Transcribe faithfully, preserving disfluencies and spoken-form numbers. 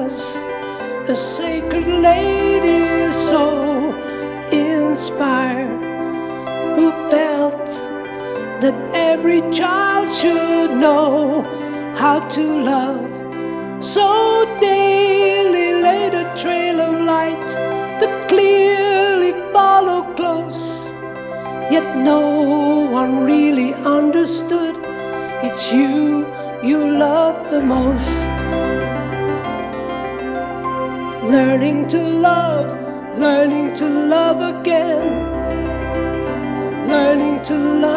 was a sacred lady so inspired, who felt that every child should know how to love. So daily laid a trail of light that clearly followed close, yet no one really understood it's you you love the most. Learning to love, learning to love again, learning to love